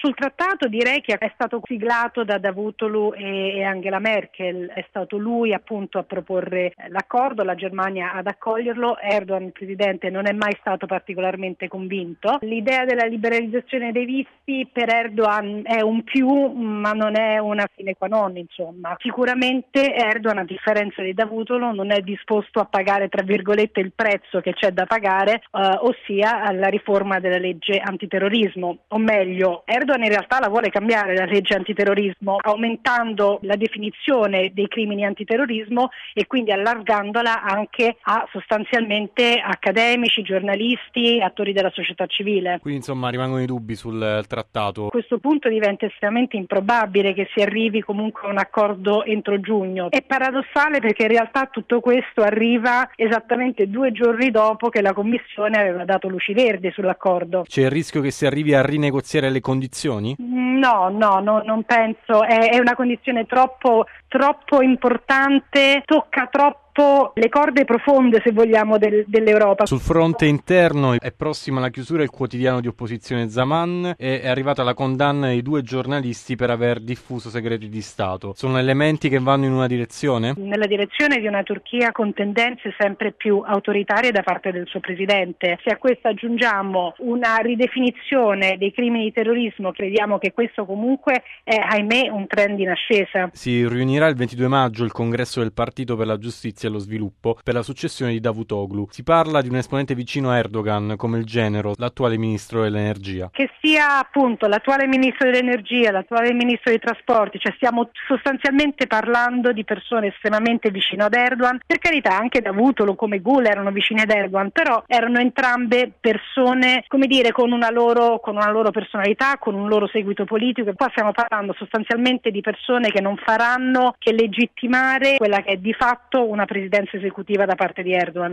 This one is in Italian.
Sul trattato direi che è stato siglato da Davutoglu e Angela Merkel, è stato lui appunto a proporre l'accordo, la Germania ad accoglierlo. Erdogan, il presidente, non è mai stato particolarmente convinto. L'idea della liberalizzazione dei visti per Erdogan è un più, ma non è una sine qua non, insomma. Sicuramente Erdogan, a differenza di Davutoglu, non è disposto a pagare, tra virgolette, il prezzo che c'è da pagare, ossia la riforma della legge antiterrorismo. O meglio, Erdogan in realtà la vuole cambiare la legge antiterrorismo, aumentando la definizione dei crimini antiterrorismo e quindi allargandola anche a sostanzialmente accademici, giornalisti, attori della società civile. Quindi insomma rimangono i dubbi sul trattato. A questo punto diventa estremamente improbabile che si arrivi comunque a un accordo entro giugno. È paradossale perché in realtà tutto questo arriva esattamente 2 giorni dopo che la Commissione aveva dato luci verdi sull'accordo. C'è il rischio che si arrivi a rinegoziare le condizioni? No, non penso. È una condizione troppo importante, tocca troppo le corde profonde, se vogliamo, dell'Europa. Sul fronte interno è prossima la chiusura il quotidiano di opposizione Zaman e è arrivata la condanna di 2 giornalisti per aver diffuso segreti di Stato. Sono elementi che vanno in una direzione? Nella direzione di una Turchia con tendenze sempre più autoritarie da parte del suo presidente. Se a questo aggiungiamo una ridefinizione dei crimini di terrorismo, crediamo che questo comunque è, ahimè, un trend in ascesa. Si riunirà il 22 maggio il congresso del Partito per la Giustizia e lo Sviluppo per la successione di Davutoglu. Si parla di un esponente vicino a Erdogan come il Genero, l'attuale ministro dell'energia. Che sia appunto l'attuale ministro dell'energia, l'attuale ministro dei trasporti, cioè stiamo sostanzialmente parlando di persone estremamente vicine ad Erdogan. Per carità, anche Davutoglu come Gül erano vicini ad Erdogan, però erano entrambe persone, come dire, con una loro personalità, con un loro seguito politico. E qua stiamo parlando sostanzialmente di persone che non faranno che legittimare quella che è di fatto una presidenza esecutiva da parte di Erdogan.